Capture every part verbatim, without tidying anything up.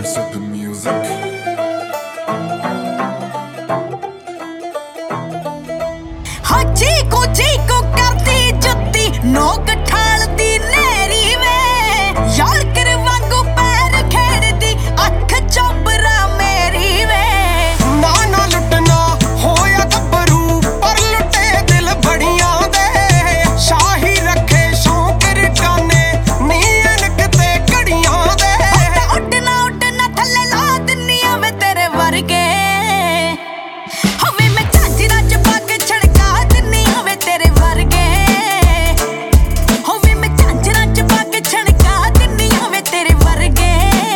source of the music. हाँ चीकू चीकू करती जुत्ती नोक ठालती नेरी वे यार कर वांगू पैर खेड़दी अख चोबरा मेरी वे ना ना लुटना होया गब्बरू पर लुटे दिल बड़ियां दे शाही रखे शौक रिटाने नीयन किते घड़ियां दे उड़ना उड़ना थल्ले ला दिन्नियां वे तेरे वर्गे हवे मैं झांजरा च पाके छड़का दिन्नियां वे तेरे वर्गे हवे मैं झांजरा च पाके छड़का दिन्नियां वे तेरे वर्गे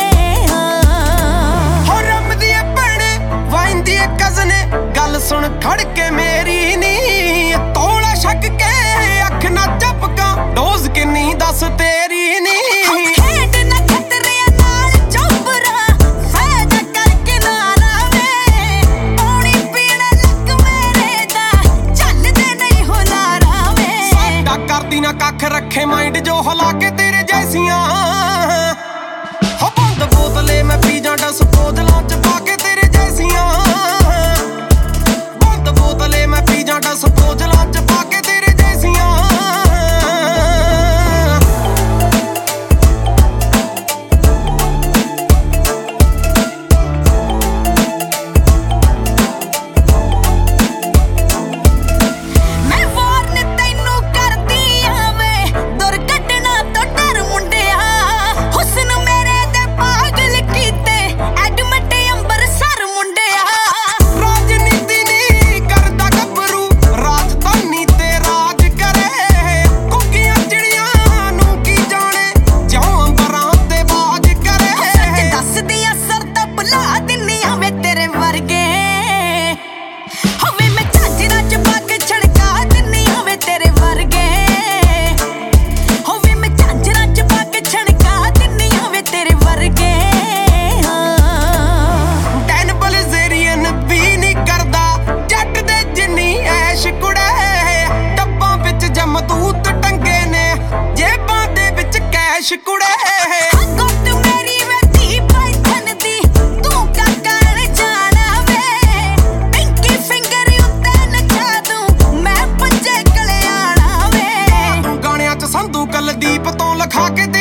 हो रमदी ए भैणे वाइंदी ए कज़ने गल सुन खड़ के मेरी नी तोला छक के अख ना झपका डोज किन्नी दस तेरी नी खेड ना खतरे नाल चोबरा फैदा करके ना रावे पानी पीने लग मेरे दा चलदे नहीं हो नारा वे साडा करदी ना कख रखे माइंड जो हला के तेरे जैसियां हो बंद बोतले मैं पी जा डिस्पोजलां च पाके तेरे जैसियां बंद बोतले मैं पी जा डिस्पोजलां च पाके तेरे जैसियां मैं वार्न तैनू करदी आवे दुर्घटना तो डर मुंडिया हुस्न मेरे दे पागल कीते एडमिट अंबरसर मुंडिया राजनीति नी करदा गब्बरू राजधानी ते राज करे कुकियां चिड़ियां नू की जाने जिਉਂ अंबरां ते बाज करे सच दस दियां सरदा बुला दिन्नियां वे तेरे वर्गे हवे मैं झांजरा च पाके छड़का दिन्नियां वे तेरे वर्गे हवे मैं झांजरा च पाके छड़का दिन्नियां वे तेरे वर्गे टैन बलजेरियन भी नी करदा जट दे जिन्नी ऐश कुड़े डब्बां विच जमदूत टंगे ने जेबां दे विच कैश कुड़े गुप्त मेरी वे धी पाइथन दी तू क्या कर जाना वे पिंकी फिंगर उत्ते नचा दूं मैं पंजे कले आना वे गाणिਆਂ ਚ ਸੰਧੂ ਕੁਲਦੀਪ ਤੋਂ ਲਿਖਾ ਕੇ